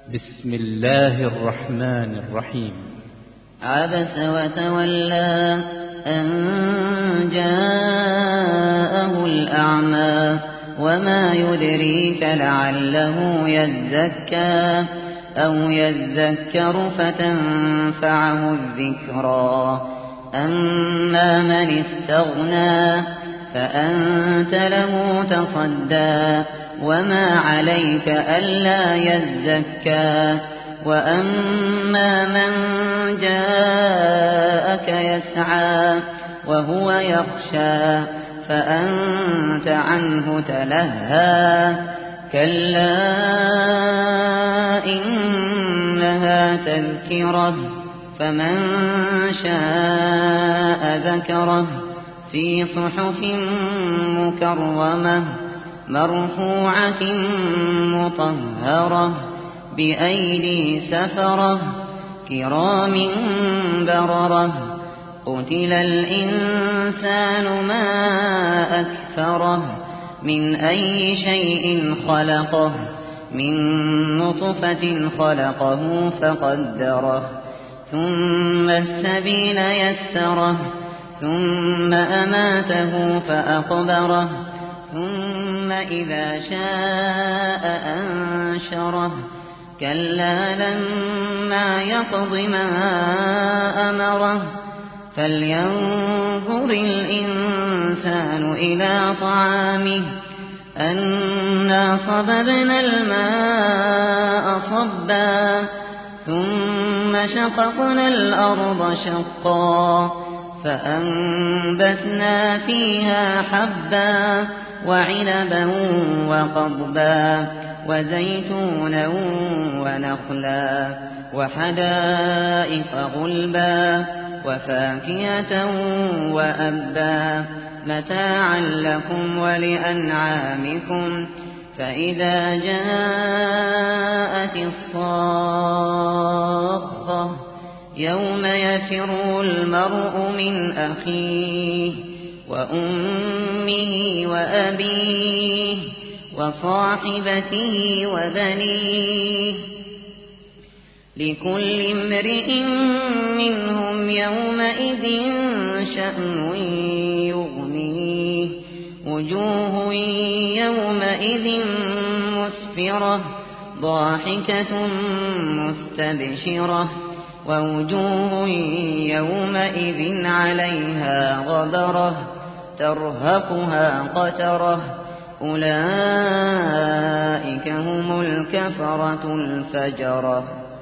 بسم الله الرحمن الرحيم. عبس وتولى أن جاءه الأعمى وما يدريك لعله يزكى أو يذكر فتنفعه الذكرى أما من استغنى فأنت له تصدى وما عليك ألا يزكى وأما من جاءك يسعى وهو يخشى فأنت عنه تلهى كلا إنها تذكرة فمن شاء ذكره في صحف مكرمة مرفوعة مطهرة بأيدي سفرة كرام بررة قتل الإنسان ما أكفره من أي شيء خلقه من نطفة خلقه فقدره ثم السبيل يسره ثم أماته فأقبره ثم إذا شاء أنشره كلا لما يقض ما أمره فلينظر الإنسان إلى طعامه أنا صببنا الماء صبا ثم شققنا الأرض شقا فأنبتنا فيها حبا وعنبا وقضبا وزيتونا ونخلا وحدائق غلبا وفاكهة وأبا متاعا لكم ولأنعامكم فإذا جاءت الصاخة يوم يفر المرء من أخيه وأمه وأبيه وصاحبته وبنيه لكل امرئ منهم يومئذ شأن يغنيه وجوه يومئذ مسفرة ضاحكة مستبشرة ووجوه يومئذ عليها غبرة ترهقها قترة أولئك هم الكفرة الفجرة.